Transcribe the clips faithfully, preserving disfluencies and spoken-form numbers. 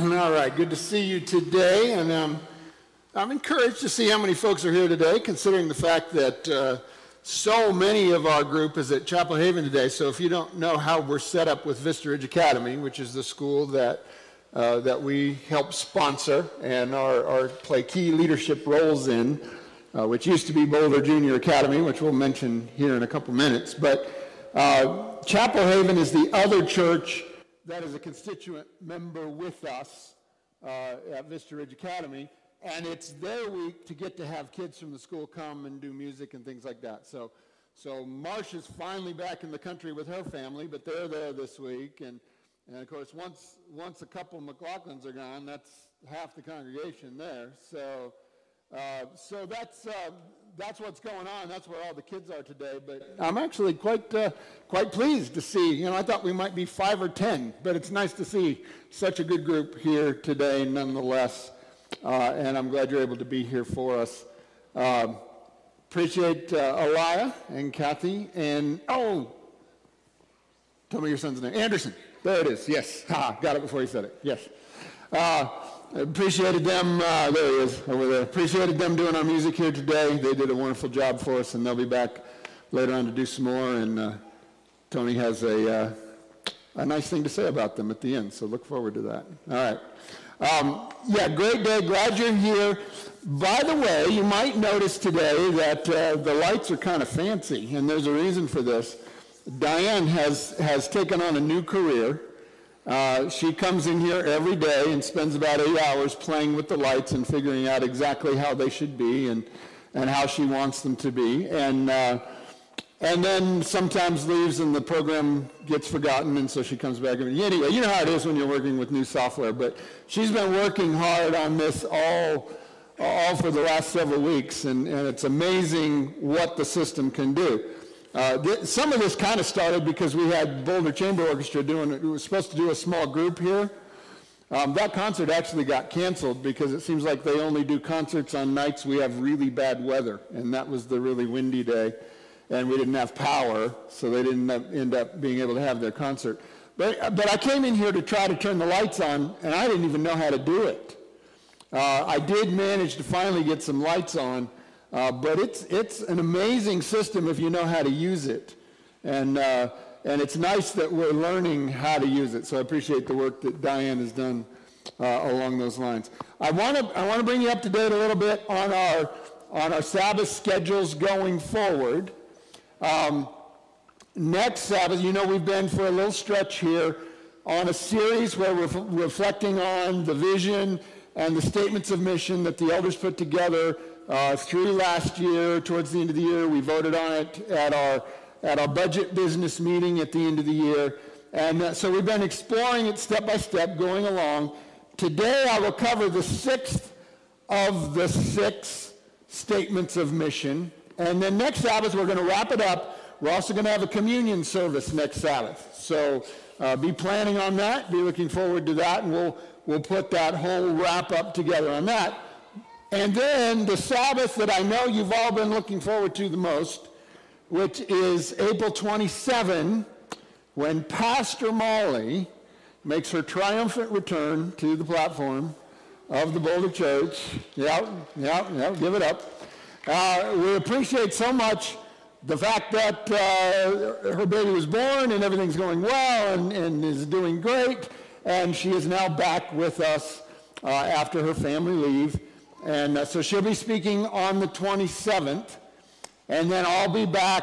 All right, good to see you today, and um, I'm encouraged to see how many folks are here today, considering the fact that uh, so many of our group is at Chapel Haven today. So if you don't know how we're set up with Vista Ridge Academy, which is the school that uh, that we help sponsor and are, are play key leadership roles in, uh, which used to be Boulder Junior Academy, which we'll mention here in a couple minutes. But uh, Chapel Haven is the other church that is a constituent member with us uh, at Vista Ridge Academy, and it's their week to get to have kids from the school come and do music and things like that. So, so Marcia's finally back in the country with her family, but they're there this week, and, and of course, once once a couple of McLaughlins are gone, that's half the congregation there. So, uh, so that's uh, that's what's going on. That's where all the kids are today. But I'm actually quite uh, quite pleased to see. You know, I thought we might be five or ten, but it's nice to see such a good group here today, nonetheless. Uh, and I'm glad you're able to be here for us. Uh, appreciate uh, Elia and Kathy and oh, tell me your son's name. Anderson. There it is. Yes. Ha, got it before you said it. Yes. Uh, Appreciated them, uh, there he is, over there. Appreciated them doing our music here today. They did a wonderful job for us, and they'll be back later on to do some more. And uh, Tony has a, uh, a nice thing to say about them at the end, so look forward to that. All right. Um, yeah, great day. Glad you're here. By the way, you might notice today that uh, the lights are kind of fancy, and there's a reason for this. Diane has, has taken on a new career. Uh, she comes in here every day and spends about eight hours playing with the lights and figuring out exactly how they should be and, and how she wants them to be. And, uh, and then sometimes leaves and the program gets forgotten, and so she comes back. And anyway, you know how it is when you're working with new software, but she's been working hard on this all, all for the last several weeks, and, and it's amazing what the system can do. Uh, th- some of this kind of started because we had Boulder Chamber Orchestra doing, it was supposed to do a small group here. Um, that concert actually got canceled because it seems like they only do concerts on nights we have really bad weather, and that was the really windy day, and we didn't have power, so they didn't end up being able to have their concert. But, but I came in here to try to turn the lights on, and I didn't even know how to do it. Uh, I did manage to finally get some lights on, Uh, but it's it's an amazing system if you know how to use it, and uh, and it's nice that we're learning how to use it. So I appreciate the work that Diane has done uh, along those lines. I want to I want to bring you up to date a little bit on our on our Sabbath schedules going forward. Um, next Sabbath, you know, we've been for a little stretch here on a series where we're f- reflecting on the vision and the statements of mission that the elders put together Uh, through last year. Towards the end of the year, we voted on it at our at our budget business meeting at the end of the year, and uh, so we've been exploring it step by step, going along. Today, I will cover the sixth of the six statements of mission, and then next Sabbath we're going to wrap it up. We're also going to have a communion service next Sabbath, so uh, be planning on that. Be looking forward to that, and we'll we'll put that whole wrap up together on that. And then the Sabbath that I know you've all been looking forward to the most, which is April twenty-seventh, when Pastor Molly makes her triumphant return to the platform of the Boulder Church. Yep, yep, yep, give it up. Uh, we appreciate so much the fact that uh, her baby was born and everything's going well and, and is doing great, and she is now back with us uh, after her family leave. And uh, so she'll be speaking on the twenty-seventh, and then I'll be back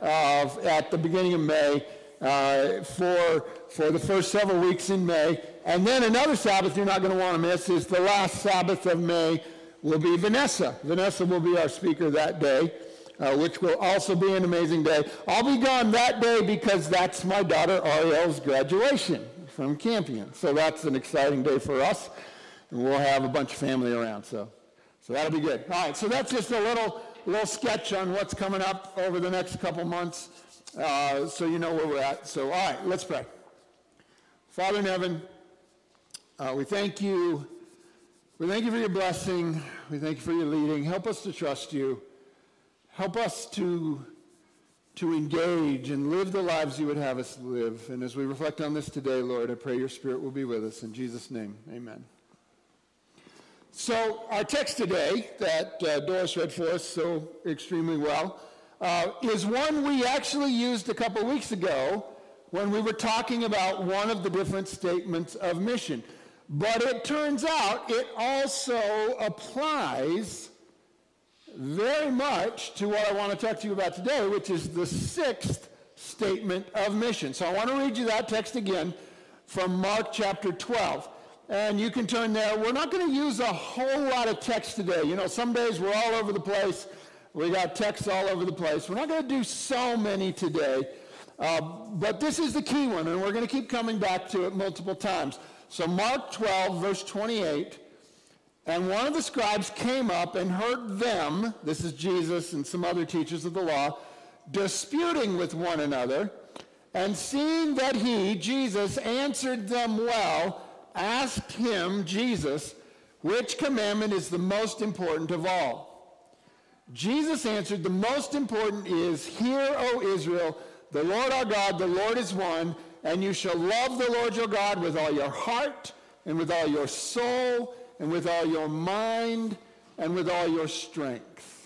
uh, at the beginning of May uh, for, for the first several weeks in May. And then another Sabbath you're not going to want to miss is the last Sabbath of May will be Vanessa. Vanessa will be our speaker that day, uh, which will also be an amazing day. I'll be gone that day because that's my daughter Ariel's graduation from Campion. So that's an exciting day for us, and we'll have a bunch of family around. So. So that'll be good. All right, so that's just a little little sketch on what's coming up over the next couple months, uh, so you know where we're at. So, all right, let's pray. Father in heaven, uh, we thank you. We thank you for your blessing. We thank you for your leading. Help us to trust you. Help us to to engage and live the lives you would have us live. And as we reflect on this today, Lord, I pray your Spirit will be with us. In Jesus' name, amen. So our text today that uh, Doris read for us so extremely well uh, is one we actually used a couple weeks ago when we were talking about one of the different statements of mission. But it turns out it also applies very much to what I want to talk to you about today, which is the sixth statement of mission. So I want to read you that text again from Mark chapter twelve. And you can turn there. We're not going to use a whole lot of text today. You know, some days we're all over the place. We got texts all over the place. We're not going to do so many today. Uh, but this is the key one, and we're going to keep coming back to it multiple times. So Mark twelve, verse twenty-eight. And one of the scribes came up and heard them, this is Jesus and some other teachers of the law, disputing with one another. And seeing that he, Jesus, answered them well, asked him, Jesus, which commandment is the most important of all? Jesus answered, the most important is, Hear, O Israel, the Lord our God, the Lord is one, and you shall love the Lord your God with all your heart, and with all your soul, and with all your mind, and with all your strength.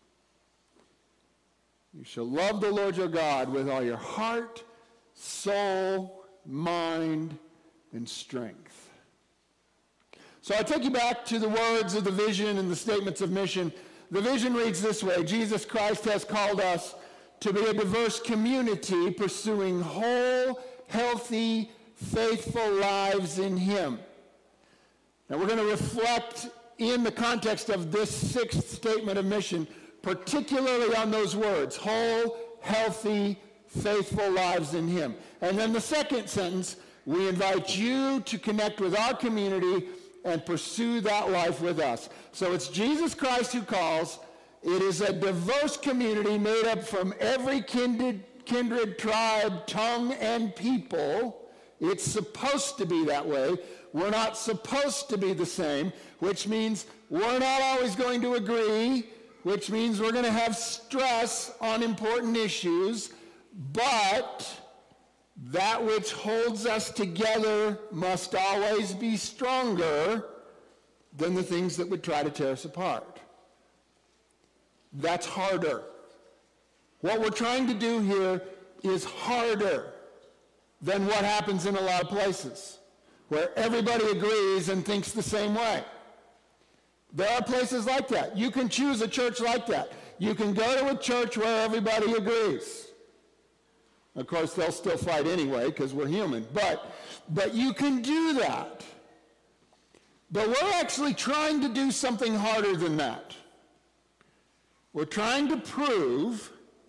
You shall love the Lord your God with all your heart, soul, mind, and strength. So I take you back to the words of the vision and the statements of mission. The vision reads this way: Jesus Christ has called us to be a diverse community pursuing whole, healthy, faithful lives in him. Now we're going to reflect in the context of this sixth statement of mission, particularly on those words, whole, healthy, faithful lives in him. And then the second sentence, we invite you to connect with our community and pursue that life with us. So it's Jesus Christ who calls. It is a diverse community made up from every kindred, kindred tribe, tongue, and people. It's supposed to be that way. We're not supposed to be the same, which means we're not always going to agree, which means we're going to have stress on important issues, but that which holds us together must always be stronger than the things that would try to tear us apart. That's harder. What we're trying to do here is harder than what happens in a lot of places, where everybody agrees and thinks the same way. There are places like that. You can choose a church like that. You can go to a church where everybody agrees. Of course, they'll still fight anyway because we're human. But, but you can do that. But we're actually trying to do something harder than that. We're trying to prove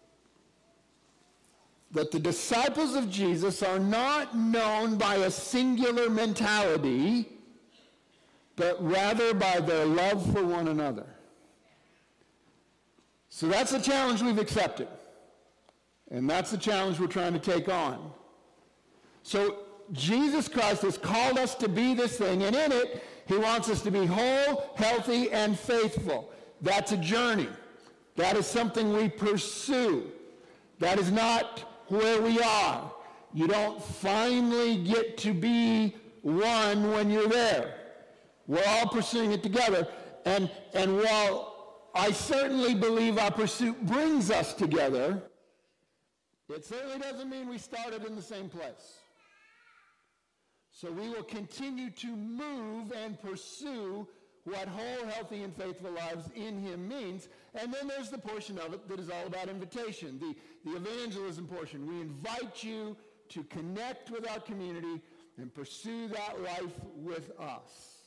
that the disciples of Jesus are not known by a singular mentality, but rather by their love for one another. So that's the challenge we've accepted. And that's the challenge we're trying to take on. So Jesus Christ has called us to be this thing, and in it, he wants us to be whole, healthy, and faithful. That's a journey. That is something we pursue. That is not where we are. You don't finally get to be one when you're there. We're all pursuing it together. And, and while I certainly believe our pursuit brings us together, it certainly doesn't mean we started in the same place. So we will continue to move and pursue what whole, healthy, and faithful lives in him means. And then there's the portion of it that is all about invitation, the, the evangelism portion. We invite you to connect with our community and pursue that life with us.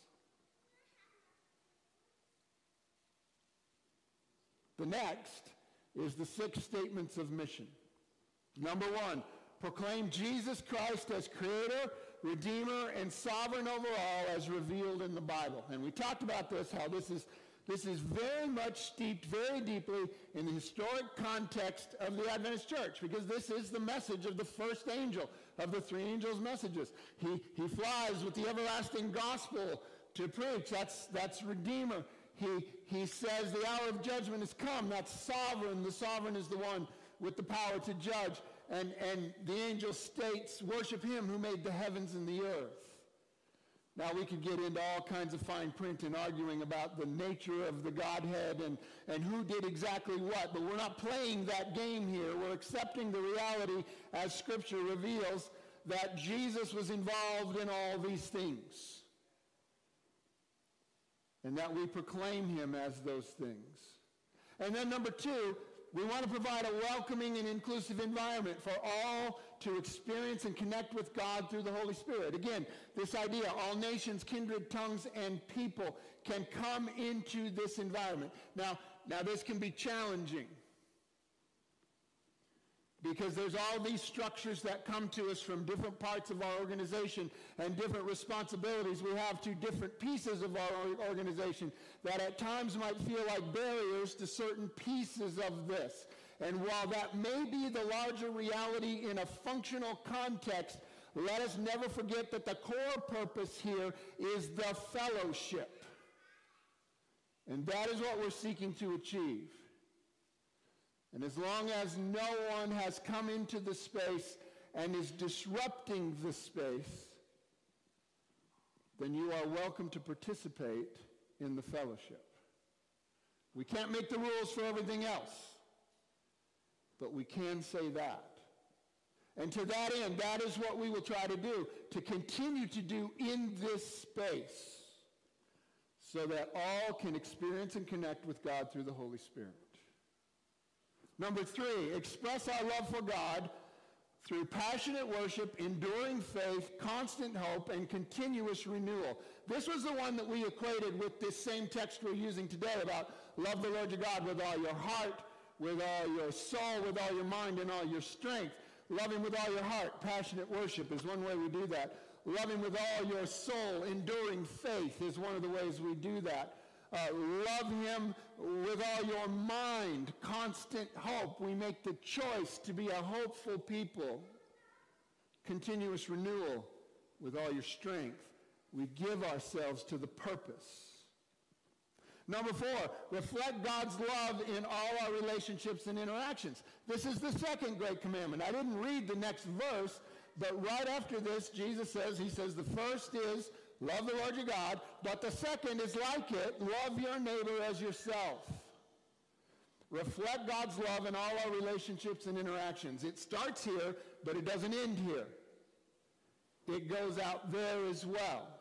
The next is the six statements of mission. Number one, proclaim Jesus Christ as creator, redeemer, and sovereign over all as revealed in the Bible. And we talked about this, how this is, this is very much steeped very deeply in the historic context of the Adventist church, because this is the message of the first angel of the three angels' messages. He, he flies with the everlasting gospel to preach. That's, that's redeemer. He, he says the hour of judgment has come. That's sovereign. The sovereign is the one with the power to judge. And, and the angel states, worship him who made the heavens and the earth. Now, we could get into all kinds of fine print and arguing about the nature of the Godhead and, and who did exactly what, but we're not playing that game here. We're accepting the reality, as Scripture reveals, that Jesus was involved in all these things, and that we proclaim him as those things. And then number two, we want to provide a welcoming and inclusive environment for all to experience and connect with God through the Holy Spirit. Again, this idea, all nations, kindred, tongues, and people can come into this environment. Now, now this can be challenging, because there's all these structures that come to us from different parts of our organization and different responsibilities we have to different pieces of our organization that at times might feel like barriers to certain pieces of this. And while that may be the larger reality in a functional context, let us never forget that the core purpose here is the fellowship. And that is what we're seeking to achieve. And as long as no one has come into the space and is disrupting the space, then you are welcome to participate in the fellowship. We can't make the rules for everything else, but we can say that. And to that end, that is what we will try to do, to continue to do in this space, so that all can experience and connect with God through the Holy Spirit. Number three, express our love for God through passionate worship, enduring faith, constant hope, and continuous renewal. This was the one that we equated with this same text we're using today about love the Lord your God with all your heart, with all your soul, with all your mind, and all your strength. Love him with all your heart. Passionate worship is one way we do that. Love him with all your soul. Enduring faith is one of the ways we do that. Uh, love him with all your mind. Constant hope. We make the choice to be a hopeful people. Continuous renewal with all your strength. We give ourselves to the purpose. Number four, reflect God's love in all our relationships and interactions. This is the second great commandment. I didn't read the next verse, but right after this, Jesus says, he says, the first is love the Lord your God, but the second is like it, love your neighbor as yourself. Reflect God's love in all our relationships and interactions. It starts here, but it doesn't end here. It goes out there as well.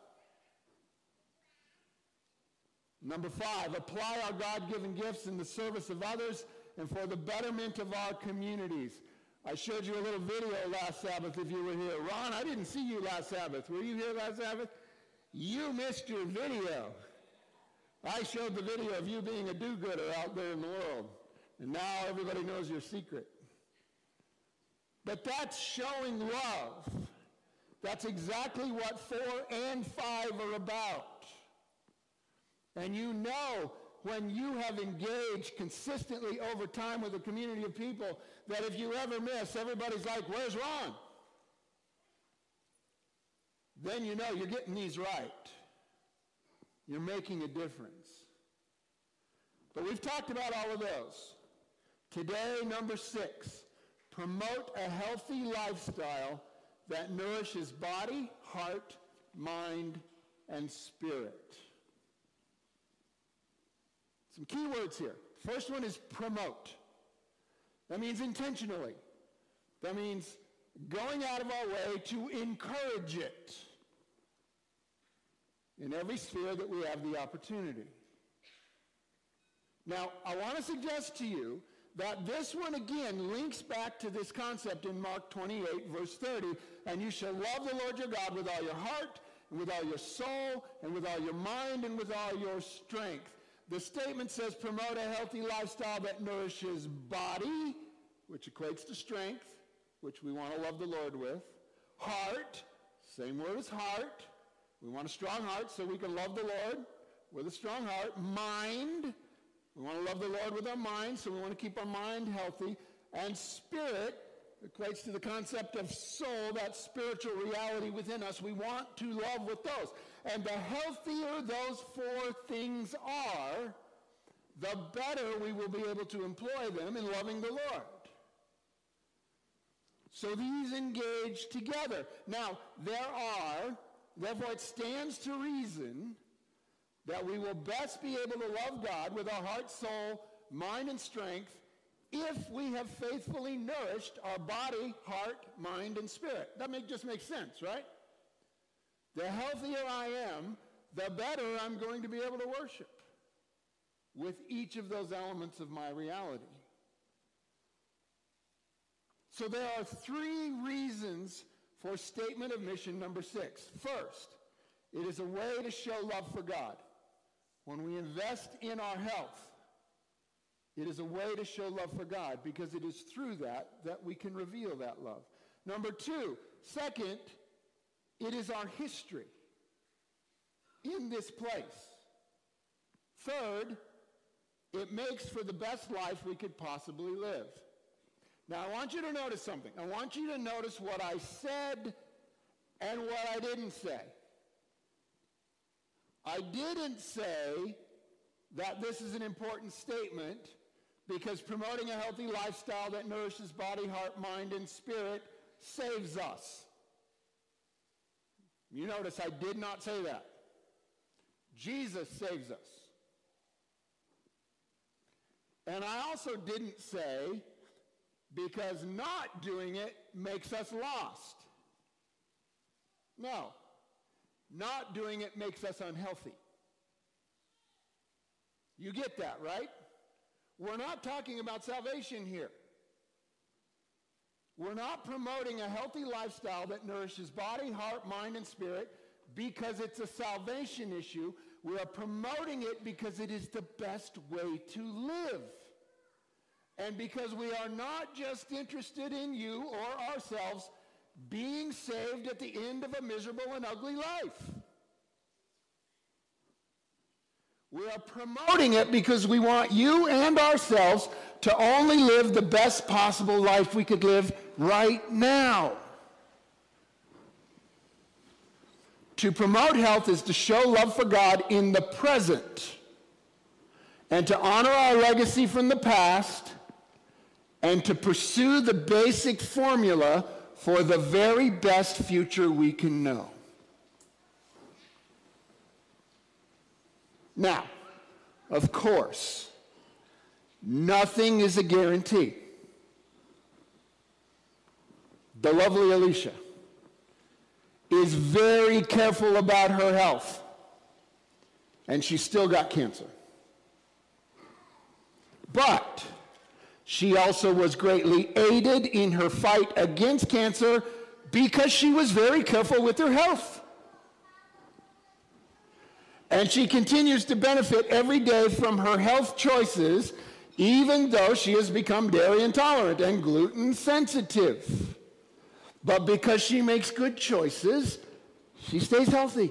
Number five, apply our God-given gifts in the service of others and for the betterment of our communities. I showed you a little video last Sabbath if you were here. Ron, I didn't see you last Sabbath. Were you here last Sabbath? You missed your video. I showed the video of you being a do-gooder out there in the world. And now everybody knows your secret. But that's showing love. That's exactly what four and five are about. And you know, when you have engaged consistently over time with a community of people, that if you ever miss, everybody's like, where's Ron? Then you know you're getting these right. You're making a difference. But we've talked about all of those. Today, number six, promote a healthy lifestyle that nourishes body, heart, mind, and spirit. Some key words here. First one is promote. That means intentionally. That means going out of our way to encourage it in every sphere that we have the opportunity. Now, I want to suggest to you that this one again links back to this concept in Mark twenty-eight, verse thirty, and you shall love the Lord your God with all your heart, and with all your soul, and with all your mind, and with all your strength. The statement says promote a healthy lifestyle that nourishes body, which equates to strength, which we want to love the Lord with. Heart, same word as heart. We want a strong heart so we can love the Lord with a strong heart. Mind, we want to love the Lord with our mind, so we want to keep our mind healthy. And spirit equates to the concept of soul, that spiritual reality within us. We want to love with those. And the healthier those four things are, the better we will be able to employ them in loving the Lord. So these engage together. Now, there are, therefore it stands to reason that we will best be able to love God with our heart, soul, mind, and strength if we have faithfully nourished our body, heart, mind, and spirit. That make, just makes sense, right? The healthier I am, the better I'm going to be able to worship with each of those elements of my reality. So there are three reasons for statement of mission number six. First, it is a way to show love for God. When we invest in our health, it is a way to show love for God because it is through that that we can reveal that love. Number two, second, it is our history in this place. Third, it makes for the best life we could possibly live. Now, I want you to notice something. I want you to notice what I said and what I didn't say. I didn't say that this is an important statement because promoting a healthy lifestyle that nourishes body, heart, mind, and spirit saves us. You notice I did not say that. Jesus saves us. And I also didn't say because not doing it makes us lost. No. Not doing it makes us unhealthy. You get that, right? We're not talking about salvation here. We're not promoting a healthy lifestyle that nourishes body, heart, mind, and spirit because it's a salvation issue. We are promoting it because it is the best way to live. And because we are not just interested in you or ourselves being saved at the end of a miserable and ugly life. We are promoting it because we want you and ourselves to only live the best possible life we could live right now. To promote health is to show love for God in the present and to honor our legacy from the past and to pursue the basic formula for the very best future we can know. Now, of course, nothing is a guarantee. The lovely Alicia is very careful about her health, and she still got cancer. But she also was greatly aided in her fight against cancer because she was very careful with her health. And she continues to benefit every day from her health choices, even though she has become dairy intolerant and gluten sensitive. But because she makes good choices, she stays healthy.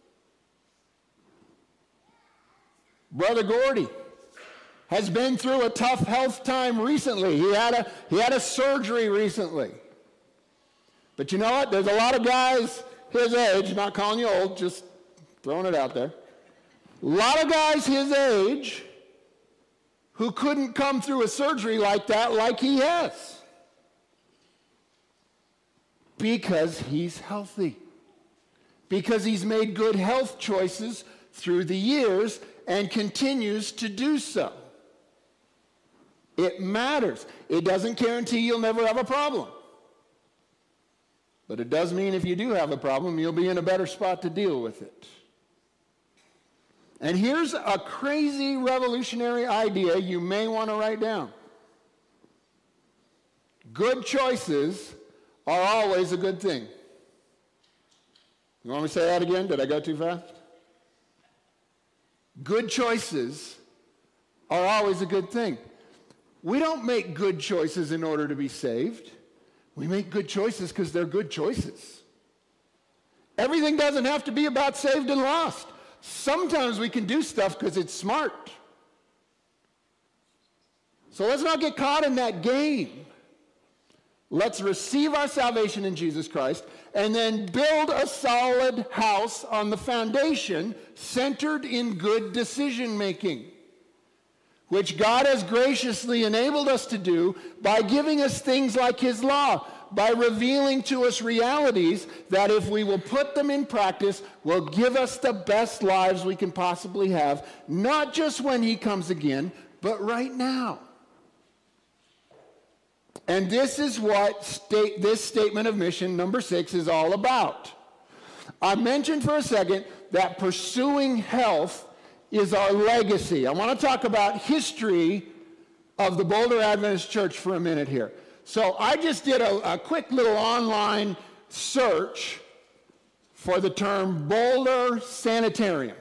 Brother Gordy has been through a tough health time recently. He had a, he had a surgery recently. But you know what? There's a lot of guys his age, not calling you old, just throwing it out there. A lot of guys his age who couldn't come through a surgery like that like he has. Because he's healthy. Because he's made good health choices through the years and continues to do so. It matters. It doesn't guarantee you'll never have a problem. But it does mean if you do have a problem, you'll be in a better spot to deal with it. And here's a crazy revolutionary idea you may want to write down. Good choices are always a good thing. You want me to say that again? Did I go too fast? Good choices are always a good thing. We don't make good choices in order to be saved. We make good choices because they're good choices. Everything doesn't have to be about saved and lost. Sometimes we can do stuff because it's smart. So let's not get caught in that game. Let's receive our salvation in Jesus Christ and then build a solid house on the foundation centered in good decision making, which God has graciously enabled us to do by giving us things like His law, by revealing to us realities that if we will put them in practice, will give us the best lives we can possibly have, not just when he comes again, but right now. And this is what state, this statement of mission, number six, is all about. I mentioned for a second that pursuing health is our legacy. I want to talk about history of the Boulder Adventist Church for a minute here. So I just did a, a quick little online search for the term Boulder Sanitarium.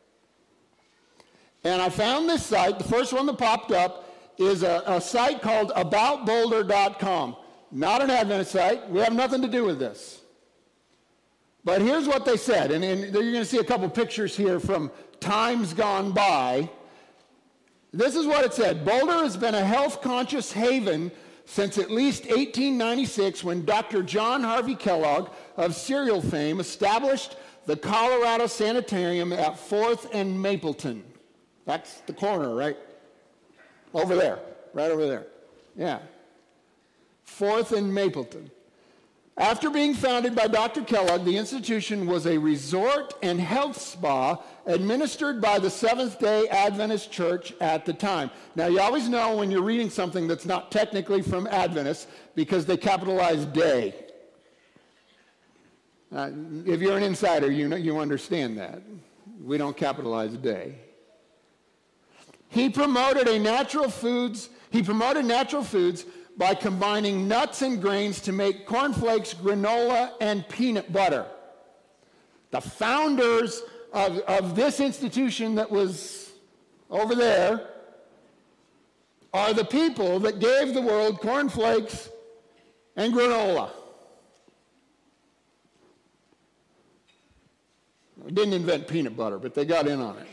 And I found this site. The first one that popped up is a, a site called about boulder dot com. Not an Adventist site. We have nothing to do with this. But here's what they said, and, and you're going to see a couple pictures here from times gone by. This is what it said. Boulder has been a health-conscious haven since at least eighteen ninety-six, when Doctor John Harvey Kellogg of cereal fame established the Colorado Sanitarium at fourth and Mapleton. That's the corner, right? Over there, right over there. Yeah. fourth and Mapleton. After being founded by Doctor Kellogg, the institution was a resort and health spa administered by the Seventh-day Adventist Church at the time. Now, you always know when you're reading something that's not technically from Adventists because they capitalize day. Uh, if you're an insider, you know, you understand that. We don't capitalize day. He promoted a natural foods, he promoted natural foods by combining nuts and grains to make cornflakes, granola, and peanut butter. The founders of, of this institution that was over there are the people that gave the world cornflakes and granola. They didn't invent peanut butter, but they got in on it.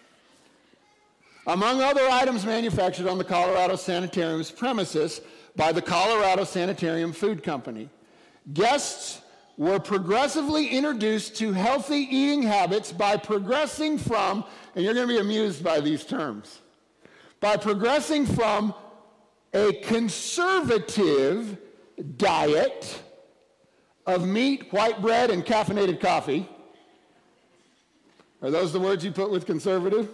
Among other items manufactured on the Colorado Sanitarium's premises by the Colorado Sanitarium Food Company, guests were progressively introduced to healthy eating habits by progressing from, and you're going to be amused by these terms, by progressing from a conservative diet of meat, white bread, and caffeinated coffee. Are those the words you put with conservative?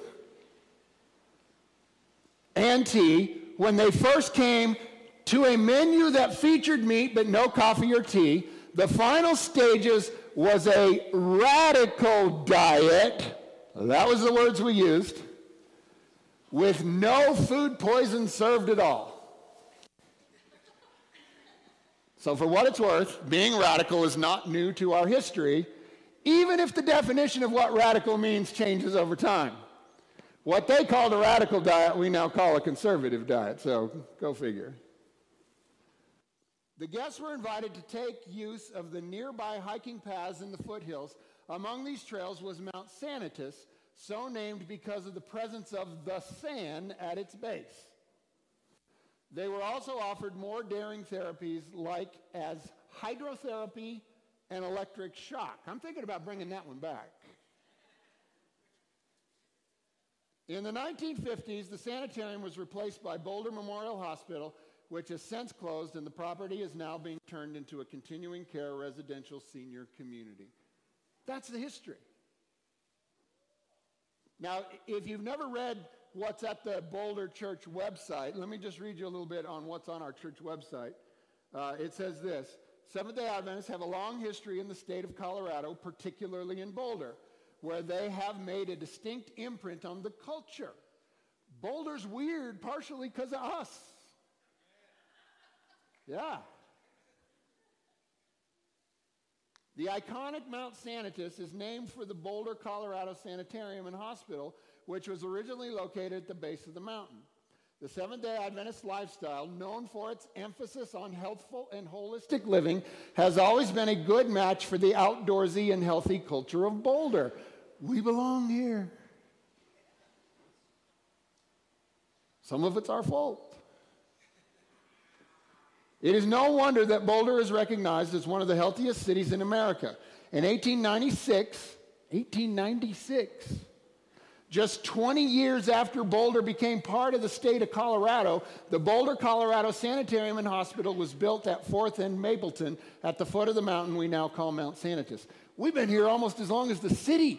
And tea, when they first came to a menu that featured meat but no coffee or tea. The final stages was a radical diet, that was the words we used, with no food poison served at all. So for what it's worth, being radical is not new to our history, even if the definition of what radical means changes over time. What they called a radical diet, we now call a conservative diet, so go figure. The guests were invited to take use of the nearby hiking paths in the foothills. Among these trails was Mount Sanitas, so named because of the presence of the san at its base. They were also offered more daring therapies like as hydrotherapy and electric shock. I'm thinking about bringing that one back. In the nineteen fifties, the sanitarium was replaced by Boulder Memorial Hospital, which has since closed, and the property is now being turned into a continuing care residential senior community. That's the history. Now, if you've never read what's at the Boulder Church website, let me just read you a little bit on what's on our church website. Uh, it says this: Seventh-day Adventists have a long history in the state of Colorado, particularly in Boulder, where they have made a distinct imprint on the culture. Boulder's weird partially because of us. Yeah. The iconic Mount Sanitas is named for the Boulder, Colorado Sanitarium and Hospital, which was originally located at the base of the mountain. The Seventh-day Adventist lifestyle, known for its emphasis on healthful and holistic living, has always been a good match for the outdoorsy and healthy culture of Boulder. We belong here. Some of it's our fault. It is no wonder that Boulder is recognized as one of the healthiest cities in America. In eighteen ninety-six, eighteen ninety-six, Just twenty years after Boulder became part of the state of Colorado, the Boulder, Colorado Sanitarium and Hospital was built at fourth and Mapleton at the foot of the mountain we now call Mount Sanitas. We've been here almost as long as the city.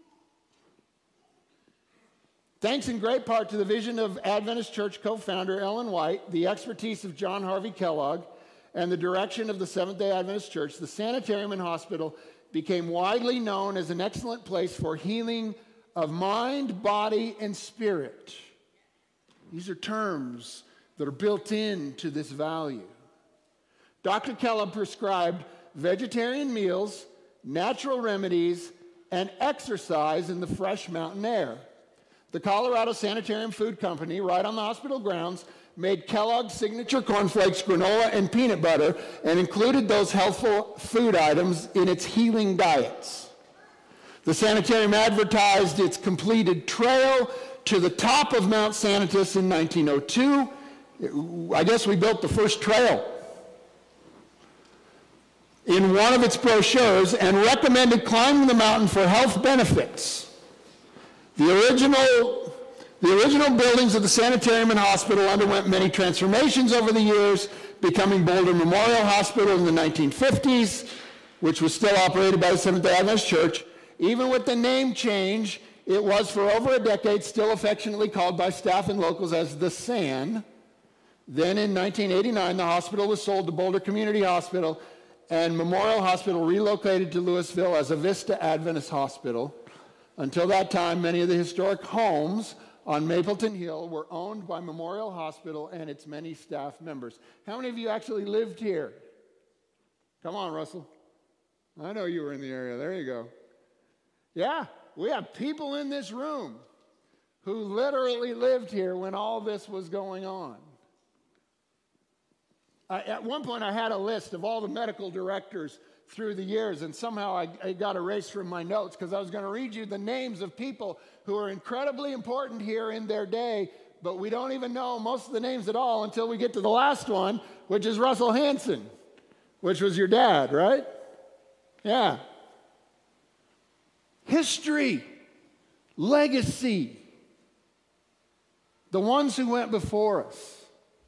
Thanks in great part to the vision of Adventist Church co-founder Ellen White, the expertise of John Harvey Kellogg, and the direction of the Seventh-day Adventist Church, the Sanitarium and Hospital became widely known as an excellent place for healing of mind, body, and spirit. These are terms that are built into this value. Doctor Kellogg prescribed vegetarian meals, natural remedies, and exercise in the fresh mountain air. The Colorado Sanitarium Food Company, right on the hospital grounds, made Kellogg's signature cornflakes, granola, and peanut butter, and included those healthful food items in its healing diets. The sanitarium advertised its completed trail to the top of Mount Sanitas in nineteen oh two. I guess we built the first trail. In one of its brochures, and recommended climbing the mountain for health benefits. The original, the original buildings of the sanitarium and hospital underwent many transformations over the years, becoming Boulder Memorial Hospital in the nineteen fifties, which was still operated by the Seventh-day Adventist Church. Even with the name change, it was for over a decade still affectionately called by staff and locals as the SAN. Then in nineteen eighty-nine, the hospital was sold to Boulder Community Hospital, and Memorial Hospital relocated to Louisville as a Vista Adventist Hospital. Until that time, many of the historic homes on Mapleton Hill were owned by Memorial Hospital and its many staff members. How many of you actually lived here? Come on, Russell. I know you were in the area. There you go. Yeah, we have people in this room who literally lived here when all this was going on. I, at one point, I had a list of all the medical directors through the years, and somehow I, I got erased from my notes because I was going to read you the names of people who are incredibly important here in their day, but we don't even know most of the names at all until we get to the last one, which is Russell Hansen, which was your dad, right? Yeah. History, legacy, the ones who went before us.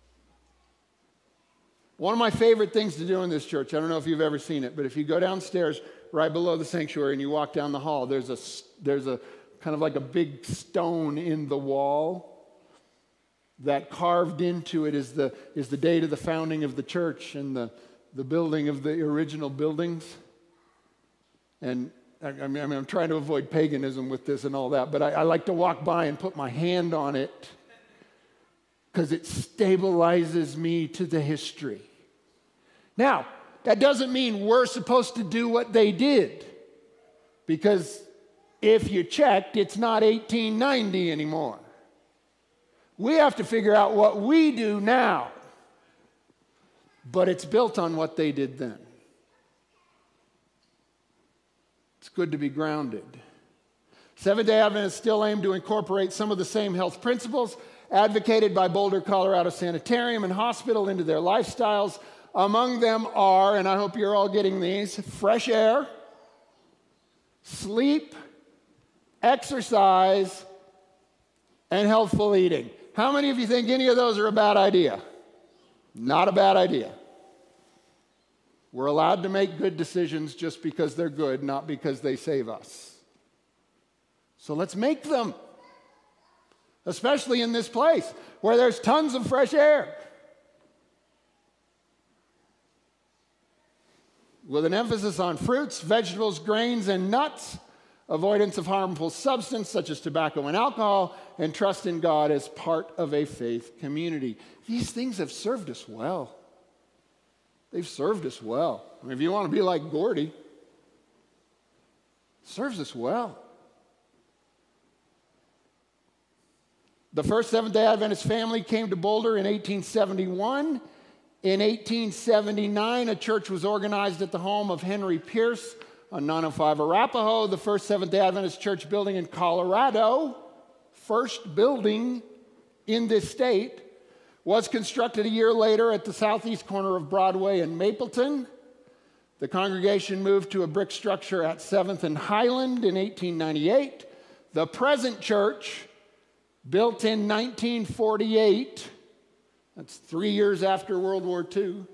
One of my favorite things to do in this church, I don't know if you've ever seen it, but if you go downstairs right below the sanctuary and you walk down the hall, there's a, there's a kind of like a big stone in the wall that carved into it is the, is the date of the founding of the church and the, the building of the original buildings. And I mean, I mean, I'm trying to avoid paganism with this and all that, but I, I like to walk by and put my hand on it because it stabilizes me to the history. Now, that doesn't mean we're supposed to do what they did, because if you checked, it's not eighteen ninety anymore. We have to figure out what we do now, but it's built on what they did then. It's good to be grounded. Seventh-day Adventists still aim to incorporate some of the same health principles advocated by Boulder, Colorado Sanitarium and Hospital into their lifestyles. Among them are, and I hope you're all getting these, fresh air, sleep, exercise, and healthful eating. How many of you think any of those are a bad idea? Not a bad idea. We're allowed to make good decisions just because they're good, not because they save us. So let's make them, especially in this place where there's tons of fresh air. With an emphasis on fruits, vegetables, grains, and nuts, avoidance of harmful substances such as tobacco and alcohol, and trust in God as part of a faith community. These things have served us well. They've served us well. I mean, if you want to be like Gordy, it serves us well. The first Seventh-day Adventist family came to Boulder in eighteen seventy-one. In eighteen seventy-nine, a church was organized at the home of Henry Pierce on nine oh five Arapahoe, the first Seventh-day Adventist church building in Colorado, first building in this state, was constructed a year later at the southeast corner of Broadway and Mapleton. The congregation moved to a brick structure at seventh and Highland in eighteen ninety-eight. The present church, built in nineteen forty-eight, that's three years after World War Two,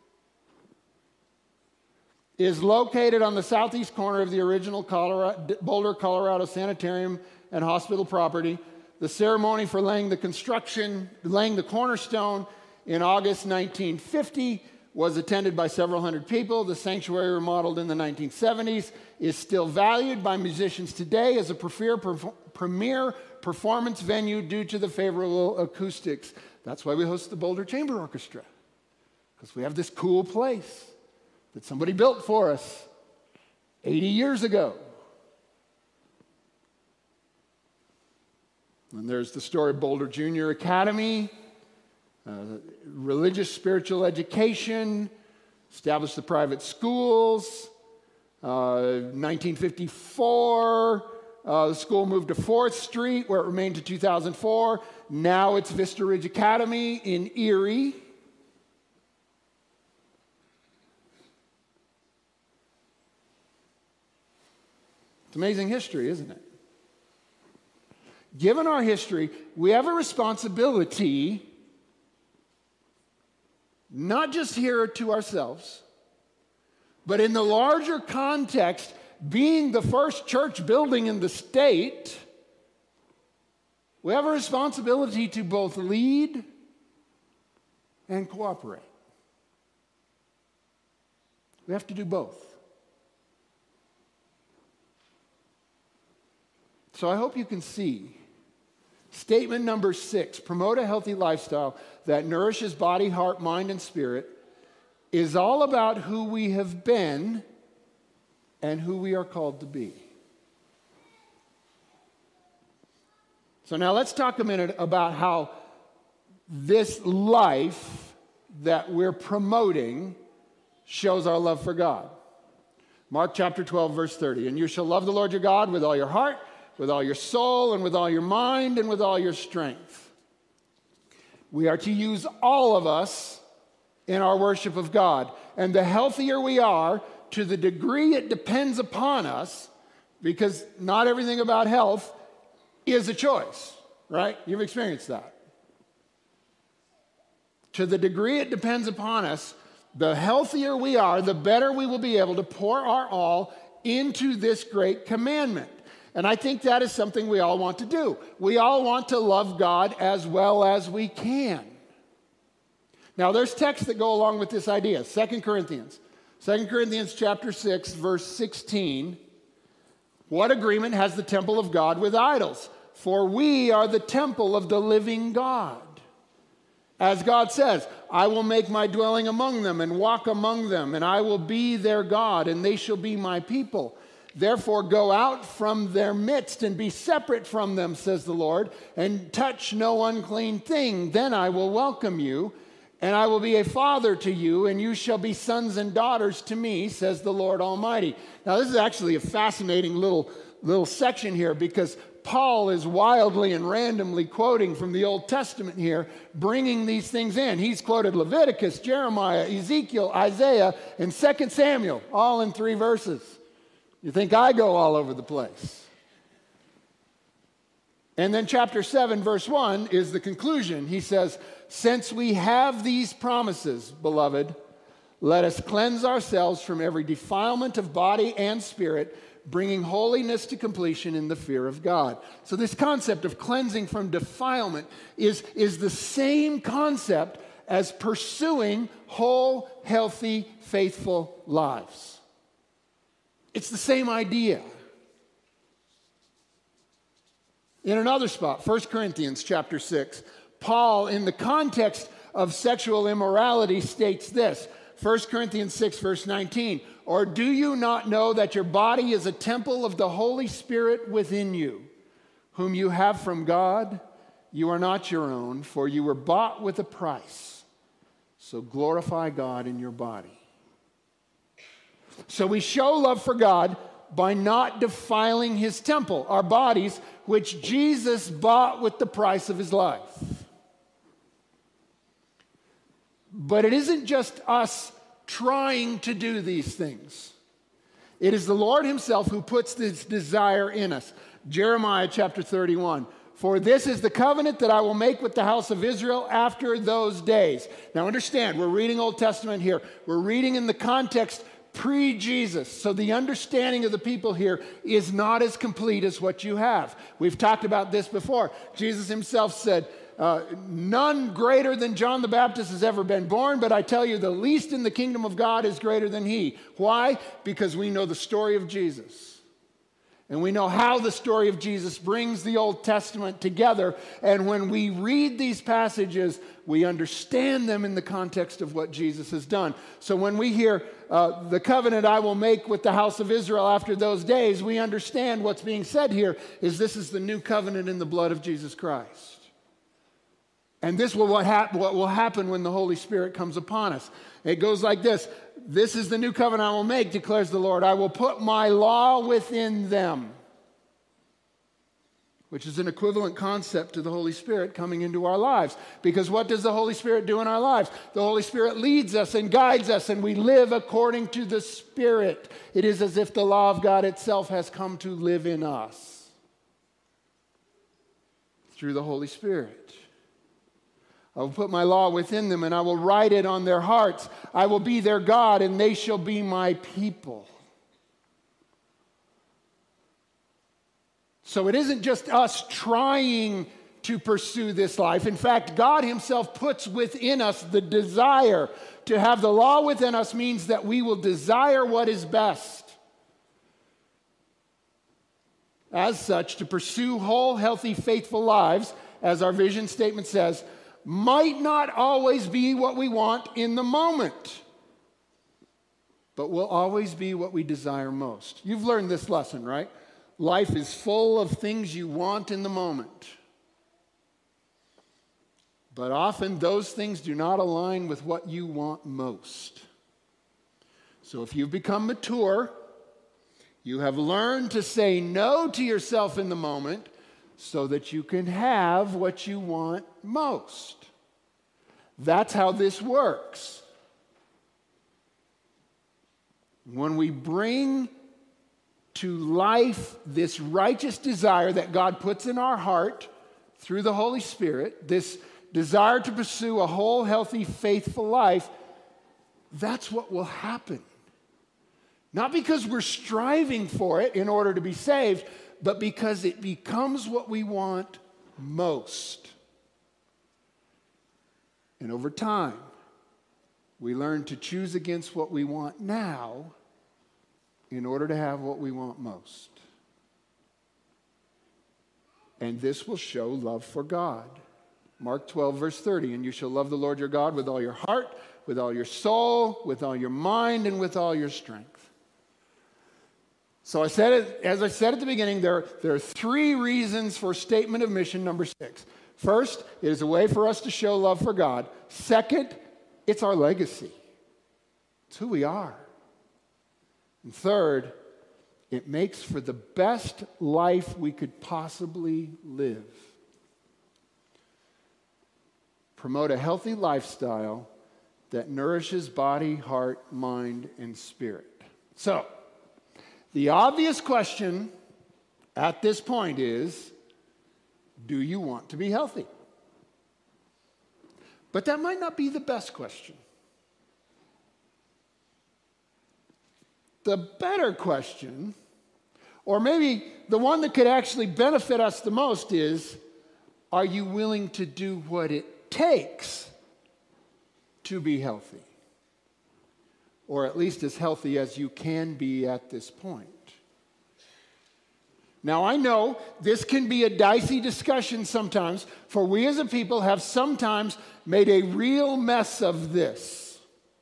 is located on the southeast corner of the original Colorado, Boulder, Colorado Sanitarium and Hospital property. The ceremony for laying the construction, laying the cornerstone in August nineteen fifty was attended by several hundred people. The sanctuary, remodeled in the nineteen seventies, is still valued by musicians today as a premier, premier performance venue due to the favorable acoustics. That's why we host the Boulder Chamber Orchestra, because we have this cool place that somebody built for us eighty years ago. And there's the story of Boulder Junior Academy, uh, religious spiritual education, established the private schools. Uh, nineteen fifty-four, uh, the school moved to fourth Street, where it remained to two thousand four. Now it's Vista Ridge Academy in Erie. It's amazing history, isn't it? Given our history, we have a responsibility not just here to ourselves, but in the larger context, being the first church building in the state, we have a responsibility to both lead and cooperate. We have to do both. So I hope you can see statement number six, promote a healthy lifestyle that nourishes body, heart, mind, and spirit, is all about who we have been and who we are called to be. So now let's talk a minute about how this life that we're promoting shows our love for God. Mark chapter twelve, verse thirty, and you shall love the Lord your God with all your heart, with all your soul, and with all your mind, and with all your strength. We are to use all of us in our worship of God. And the healthier we are, to the degree it depends upon us, because not everything about health is a choice, right? You've experienced that. To the degree it depends upon us, the healthier we are, the better we will be able to pour our all into this great commandment. And I think that is something we all want to do. We all want to love God as well as we can. Now, there's texts that go along with this idea. Second Corinthians. Second Corinthians chapter six, verse sixteen. What agreement has the temple of God with idols? For we are the temple of the living God. As God says, I will make my dwelling among them and walk among them, and I will be their God, and they shall be my people. Therefore, go out from their midst and be separate from them, says the Lord, and touch no unclean thing. Then I will welcome you, and I will be a father to you, and you shall be sons and daughters to me, says the Lord Almighty. Now, this is actually a fascinating little, little section here, because Paul is wildly and randomly quoting from the Old Testament here, bringing these things in. He's quoted Leviticus, Jeremiah, Ezekiel, Isaiah, and Second Samuel, all in three verses. You think I go all over the place. And then chapter seven, verse one is the conclusion. He says, since we have these promises, beloved, let us cleanse ourselves from every defilement of body and spirit, bringing holiness to completion in the fear of God. So this concept of cleansing from defilement is, is the same concept as pursuing whole, healthy, faithful lives. It's the same idea. In another spot, First Corinthians chapter six, Paul, in the context of sexual immorality, states this. First Corinthians six, verse nineteen, or do you not know that your body is a temple of the Holy Spirit within you, whom you have from God? You are not your own, for you were bought with a price. So glorify God in your body. So we show love for God by not defiling his temple, our bodies, which Jesus bought with the price of his life. But it isn't just us trying to do these things. It is the Lord himself who puts this desire in us. Jeremiah chapter thirty-one. For this is the covenant that I will make with the house of Israel after those days. Now understand, we're reading Old Testament here. We're reading in the context pre-Jesus. So the understanding of the people here is not as complete as what you have. We've talked about this before. Jesus himself said, uh, none greater than John the Baptist has ever been born, but I tell you, the least in the kingdom of God is greater than he. Why? Because we know the story of Jesus. And we know how the story of Jesus brings the Old Testament together. And when we read these passages, we understand them in the context of what Jesus has done. So when we hear uh, the covenant I will make with the house of Israel after those days, we understand what's being said here is this is the new covenant in the blood of Jesus Christ. And this will what, hap- what will happen when the Holy Spirit comes upon us. It goes like this. This is the new covenant I will make, declares the Lord. I will put my law within them, which is an equivalent concept to the Holy Spirit coming into our lives. Because what does the Holy Spirit do in our lives? The Holy Spirit leads us and guides us, and we live according to the Spirit. It is as if the law of God itself has come to live in us through the Holy Spirit. I will put my law within them, and I will write it on their hearts. I will be their God, and they shall be my people. So it isn't just us trying to pursue this life. In fact, God himself puts within us the desire. To have the law within us means that we will desire what is best. As such, to pursue whole, healthy, faithful lives, as our vision statement says, might not always be what we want in the moment, but will always be what we desire most. You've learned this lesson, right? Life is full of things you want in the moment. But often those things do not align with what you want most. So if you've become mature, you have learned to say no to yourself in the moment so that you can have what you want most. That's how this works. When we bring to life this righteous desire that God puts in our heart through the Holy Spirit, this desire to pursue a whole, healthy, faithful life, that's what will happen. Not because we're striving for it in order to be saved, but because it becomes what we want most. And over time, we learn to choose against what we want now in order to have what we want most. And this will show love for God. Mark twelve, verse thirty, and you shall love the Lord your God with all your heart, with all your soul, with all your mind, and with all your strength. So I said it, as I said at the beginning, there, there are three reasons for statement of mission number six. First, it is a way for us to show love for God. Second, it's our legacy. It's who we are. And third, it makes for the best life we could possibly live. Promote a healthy lifestyle that nourishes body, heart, mind, and spirit. So, the obvious question at this point is, do you want to be healthy? But that might not be the best question. The better question, or maybe the one that could actually benefit us the most is, are you willing to do what it takes to be healthy? Or at least as healthy as you can be at this point. Now, I know this can be a dicey discussion sometimes, for we as a people have sometimes made a real mess of this.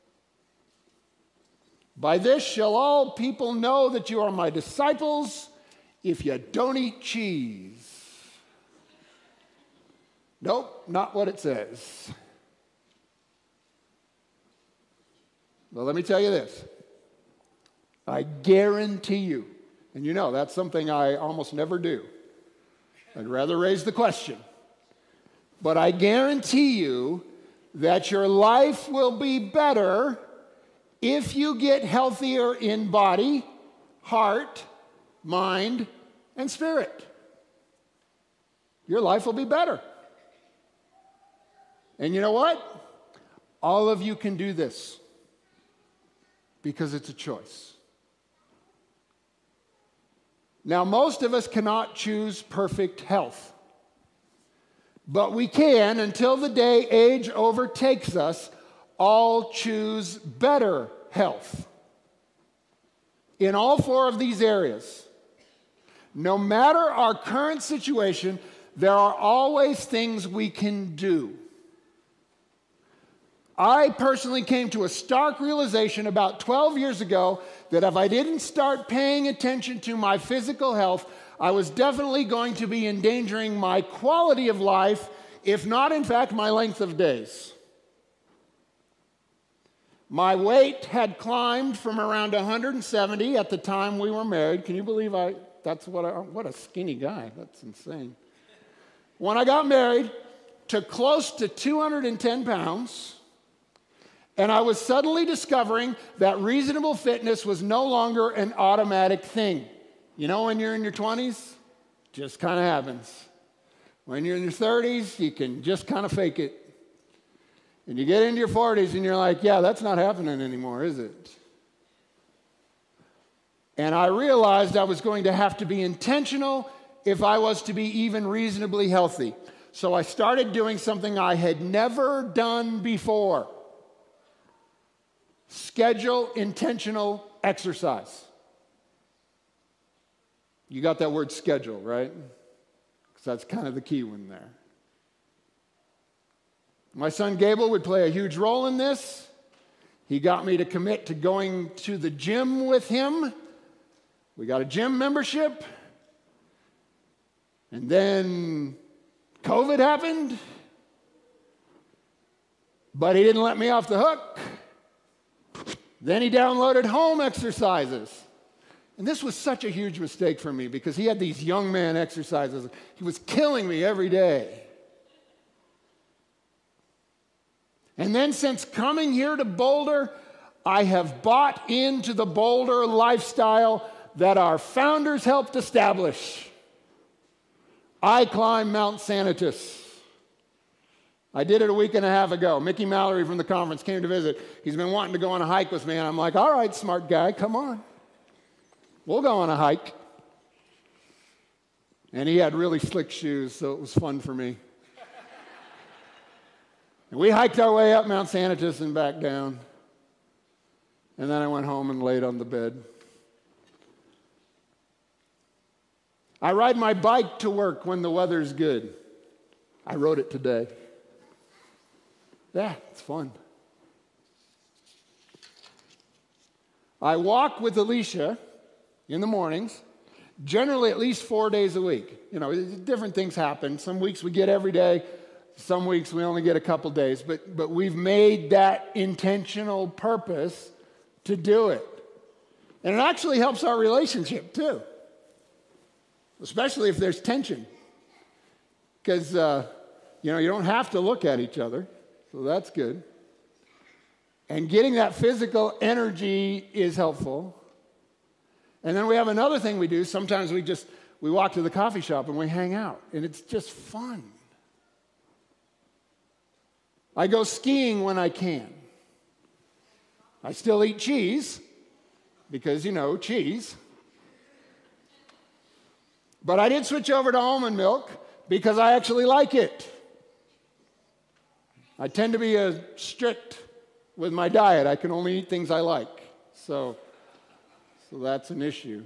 By this shall all people know that you are my disciples if you don't eat cheese. Nope, not what it says. Well, let me tell you this. I guarantee you, and you know that's something I almost never do. I'd rather raise the question. But I guarantee you that your life will be better if you get healthier in body, heart, mind, and spirit. your life will be better. And you know what? All of you can do this because it's a choice. Now, most of us cannot choose perfect health, but we can, until the day age overtakes us, all choose better health. In all four of these areas, no matter our current situation, there are always things we can do. I personally came to a stark realization about twelve years ago that if I didn't start paying attention to my physical health, I was definitely going to be endangering my quality of life, if not, in fact, my length of days. My weight had climbed from around one hundred seventy at the time we were married. Can you believe I, that's what I, what a skinny guy. That's insane. When I got married, to close to two hundred ten pounds, and I was suddenly discovering that reasonable fitness was no longer an automatic thing. You know, when you're in your twenties, just kind of happens. When you're in your thirties, you can just kind of fake it. And you get into your forties and you're like, yeah, that's not happening anymore, is it? And I realized I was going to have to be intentional if I was to be even reasonably healthy. So I started doing something I had never done before. Schedule intentional exercise. You got that word schedule, right? Because that's kind of the key one there. My son Gable would play a huge role in this. He got me to commit to going to the gym with him. We got a gym membership. And then COVID happened. But he didn't let me off the hook. Then he downloaded home exercises. And this was such a huge mistake for me because he had these young man exercises. He was killing me every day. And then since coming here to Boulder, I have bought into the Boulder lifestyle that our founders helped establish. I climb Mount Sanitus. I did it a week and a half ago. Mickey Mallory from the conference came to visit. He's been wanting to go on a hike with me, and I'm like, all right, smart guy, come on. We'll go on a hike. And he had really slick shoes, so it was fun for me. And we hiked our way up Mount Sanitus and back down. And then I went home and laid on the bed. I ride my bike to work when the weather's good. I rode it today. Yeah, it's fun. I walk with Alicia in the mornings, generally at least four days a week. You know, different things happen. Some weeks we get every day. Some weeks we only get a couple days. But, but we've made that intentional purpose to do it. And it actually helps our relationship, too. Especially if there's tension. Because, uh, you know, you don't have to look at each other. So that's good. And getting that physical energy is helpful. And then we have another thing we do. Sometimes we just, we walk to the coffee shop and we hang out. And it's just fun. I go skiing when I can. I still eat cheese. Because, you know, cheese. But I did switch over to almond milk because I actually like it. I tend to be a strict with my diet. I can only eat things I like. So, so that's an issue.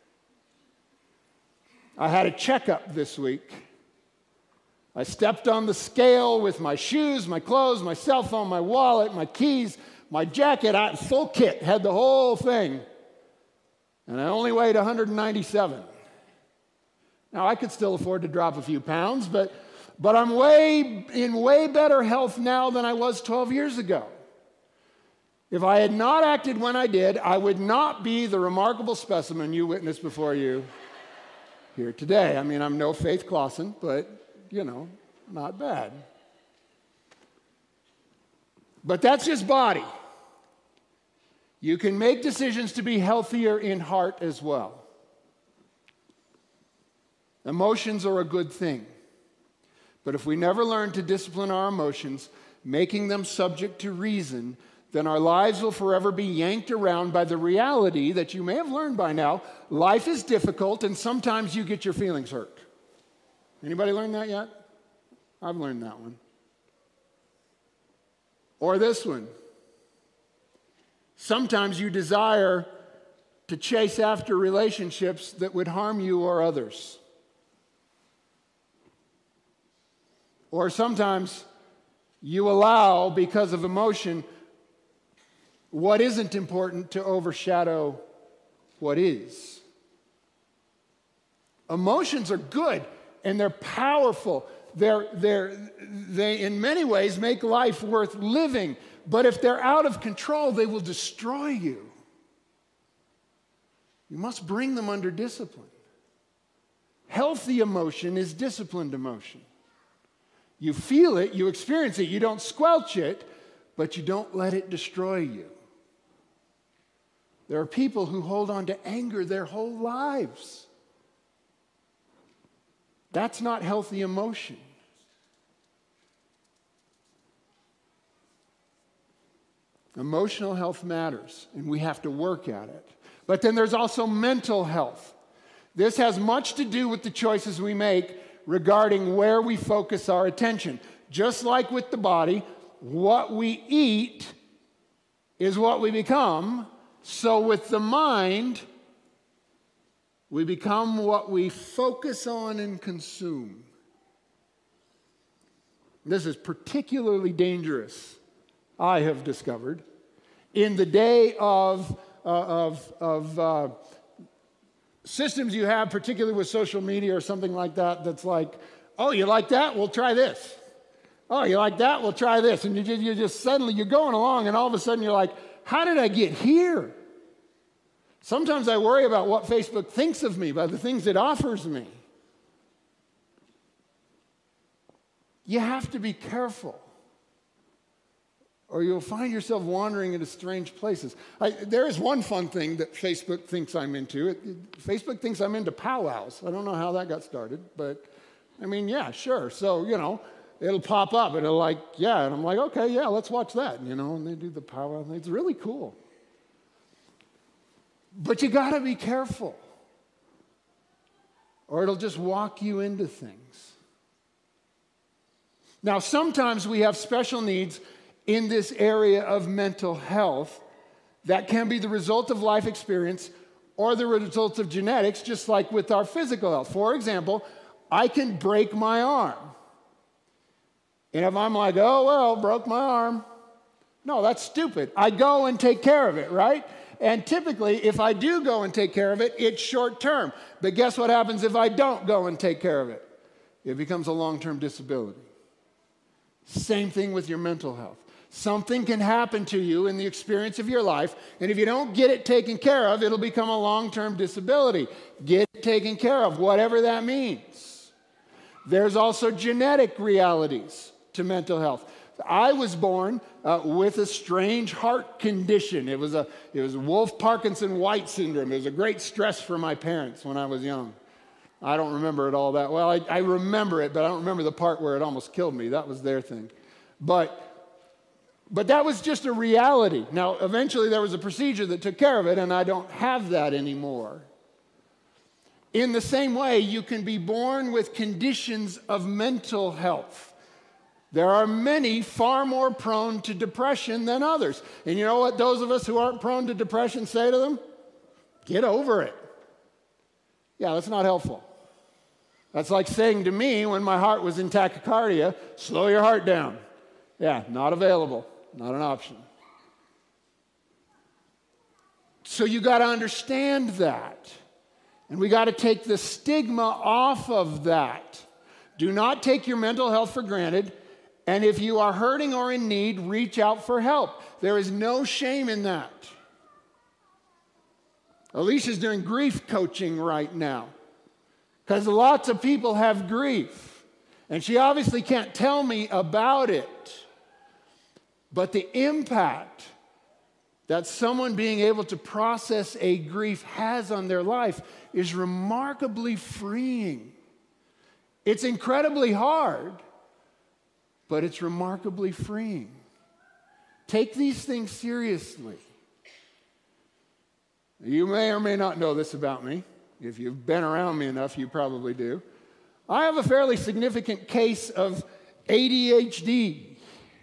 I had a checkup this week. I stepped on the scale with my shoes, my clothes, my cell phone, my wallet, my keys, my jacket, I, full kit, had the whole thing. And I only weighed one hundred ninety-seven. Now, I could still afford to drop a few pounds, but, but I'm way in way better health now than I was twelve years ago. If I had not acted when I did, I would not be the remarkable specimen you witnessed before you here today. I mean, I'm no Faith Clawson, but, you know, not bad. But that's just body. You can make decisions to be healthier in heart as well. Emotions are a good thing. But if we never learn to discipline our emotions, making them subject to reason, then our lives will forever be yanked around by the reality that you may have learned by now. Life is difficult, and sometimes you get your feelings hurt. Anybody learned that yet? I've learned that one. Or this one. Sometimes you desire to chase after relationships that would harm you or others. Or sometimes you allow, because of emotion, what isn't important to overshadow what is. Emotions are good and they're powerful. They're, they're, they, in many ways, make life worth living. But if they're out of control, they will destroy you. You must bring them under discipline. Healthy emotion is disciplined emotion. You feel it, you experience it, you don't squelch it, but you don't let it destroy you. There are people who hold on to anger their whole lives. That's not healthy emotion. Emotional health matters, and we have to work at it. But then there's also mental health. This has much to do with the choices we make regarding where we focus our attention. Just like with the body, what we eat is what we become. So with the mind, we become what we focus on and consume. This is particularly dangerous, I have discovered, in the day of, uh, of, of uh, systems you have, particularly with social media or something like that, that's like, oh, you like that? We'll try this. Oh, you like that? We'll try this. And you just, you just suddenly, you're going along, and all of a sudden you're like, how did I get here? Sometimes I worry about what Facebook thinks of me by the things it offers me. You have to be careful, or you'll find yourself wandering into strange places. I, there is one fun thing that Facebook thinks I'm into. It, it, Facebook thinks I'm into powwows. I don't know how that got started, but I mean, yeah, sure. So, you know, it'll pop up and it'll like, yeah, and I'm like, okay, yeah, let's watch that, you know, and they do the powwow. It's really cool. But you got to be careful, or it'll just walk you into things. Now, sometimes we have special needs in this area of mental health that can be the result of life experience or the result of genetics, just like with our physical health. For example, I can break my arm. And if I'm like, oh, well, broke my arm. No, that's stupid. I go and take care of it, right? And typically, if I do go and take care of it, it's short term. But guess what happens if I don't go and take care of it? It becomes a long-term disability. Same thing with your mental health. Something can happen to you in the experience of your life, and if you don't get it taken care of, it'll become a long-term disability. Get it taken care of, whatever that means. There's also genetic realities to mental health. I was born uh, with a strange heart condition. It was a it was Wolff-Parkinson-White syndrome. It was a great stress for my parents when I was young. I don't remember it all that well. I, I remember it, but I don't remember the part where it almost killed me. That was their thing. But But that was just a reality. Now, eventually there was a procedure that took care of it, and I don't have that anymore. In the same way, you can be born with conditions of mental health. There are many far more prone to depression than others. And you know what those of us who aren't prone to depression say to them? Get over it. Yeah, that's not helpful. That's like saying to me when my heart was in tachycardia, slow your heart down. Yeah, not available. Not an option. So you got to understand that. And we got to take the stigma off of that. Do not take your mental health for granted. And if you are hurting or in need, reach out for help. There is no shame in that. Alicia's doing grief coaching right now because lots of people have grief. And she obviously can't tell me about it. But the impact that someone being able to process a grief has on their life is remarkably freeing. It's incredibly hard, but it's remarkably freeing. Take these things seriously. You may or may not know this about me. If you've been around me enough, you probably do. I have a fairly significant case of A D H D.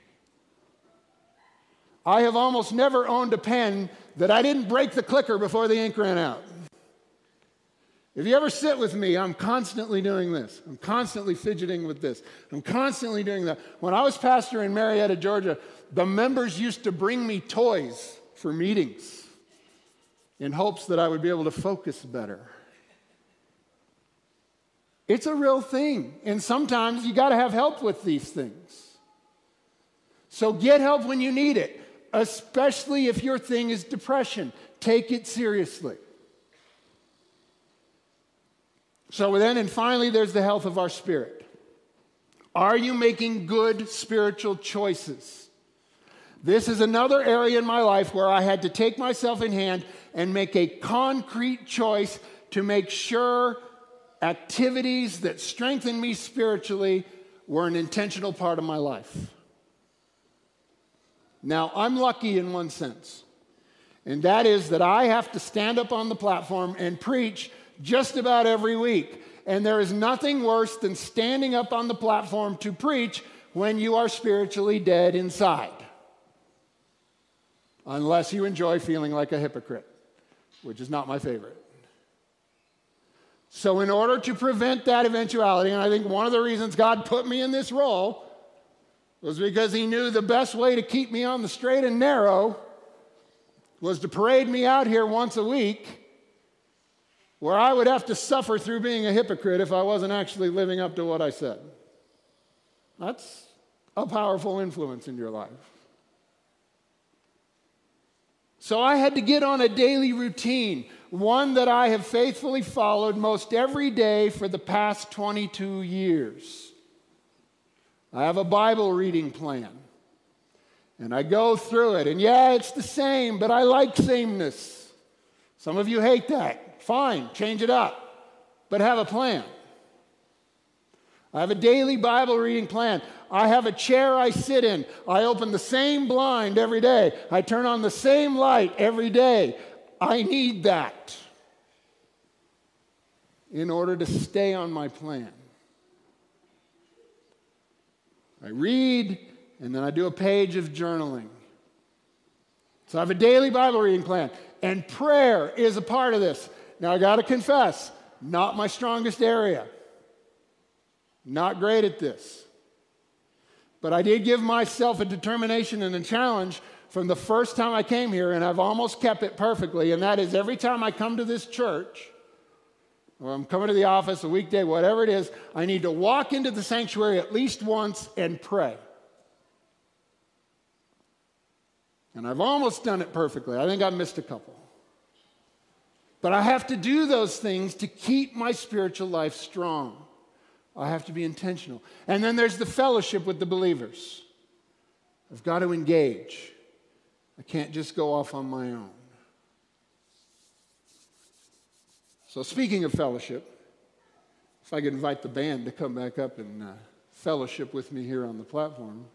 I have almost never owned a pen that I didn't break the clicker before the ink ran out. If you ever sit with me, I'm constantly doing this. I'm constantly fidgeting with this. I'm constantly doing that. When I was pastor in Marietta, Georgia, the members used to bring me toys for meetings in hopes that I would be able to focus better. It's a real thing, and sometimes you got to have help with these things. So get help when you need it, especially if your thing is depression. Take it seriously. So then, and finally, there's the health of our spirit. Are you making good spiritual choices? This is another area in my life where I had to take myself in hand and make a concrete choice to make sure activities that strengthen me spiritually were an intentional part of my life. Now, I'm lucky in one sense, and that is that I have to stand up on the platform and preach just about every week. And there is nothing worse than standing up on the platform to preach when you are spiritually dead inside. Unless you enjoy feeling like a hypocrite, which is not my favorite. So in order to prevent that eventuality, and I think one of the reasons God put me in this role was because he knew the best way to keep me on the straight and narrow was to parade me out here once a week where I would have to suffer through being a hypocrite if I wasn't actually living up to what I said. That's a powerful influence in your life. So I had to get on a daily routine, one that I have faithfully followed most every day for the past twenty-two years. I have a Bible reading plan, and I go through it, and yeah, it's the same, but I like sameness. Some of you hate that. Fine, change it up, but have a plan. I have a daily Bible reading plan. I have a chair I sit in. I open the same blind every day. I turn on the same light every day. I need that in order to stay on my plan. I read, and then I do a page of journaling. So I have a daily Bible reading plan, and prayer is a part of this. Now, I got to confess, not my strongest area. Not great at this. But I did give myself a determination and a challenge from the first time I came here, and I've almost kept it perfectly, and that is every time I come to this church, or I'm coming to the office, a weekday, whatever it is, I need to walk into the sanctuary at least once and pray. And I've almost done it perfectly. I think I've missed a couple. But I have to do those things to keep my spiritual life strong. I have to be intentional. And then there's the fellowship with the believers. I've got to engage. I can't just go off on my own. So speaking of fellowship, if I could invite the band to come back up and uh, fellowship with me here on the platform.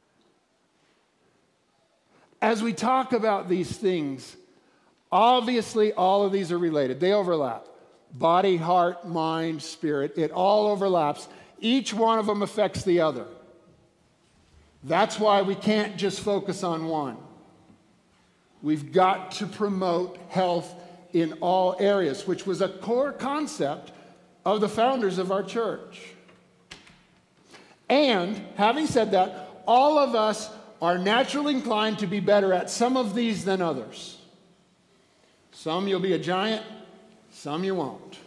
As we talk about these things, obviously all of these are related. They overlap. Body, heart, mind, spirit, it all overlaps. Each one of them affects the other. That's why we can't just focus on one. We've got to promote health in all areas, which was a core concept of the founders of our church. And having said that, all of us are naturally inclined to be better at some of these than others. Some you'll be a giant, some you won't.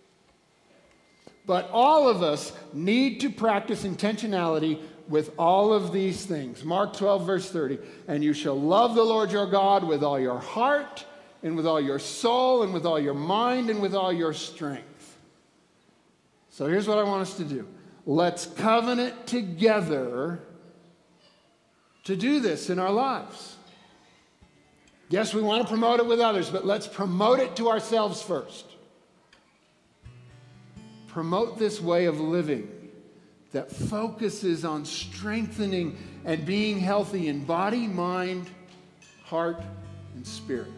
But all of us need to practice intentionality with all of these things. Mark twelve, verse thirty, and you shall love the Lord your God with all your heart and with all your soul and with all your mind and with all your strength. So here's what I want us to do. Let's covenant together to do this in our lives. Yes, we want to promote it with others, but let's promote it to ourselves first. Promote this way of living that focuses on strengthening and being healthy in body, mind, heart, and spirit.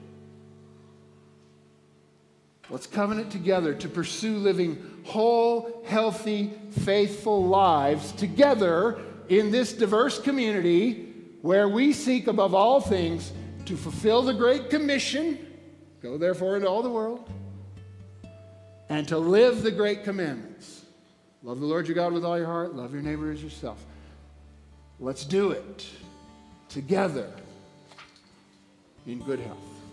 Let's covenant together to pursue living whole, healthy, faithful lives together in this diverse community where we seek above all things to fulfill the Great Commission, go therefore into all the world, and to live the Great Commandments. Love the Lord your God with all your heart, love your neighbor as yourself. Let's do it together in good health.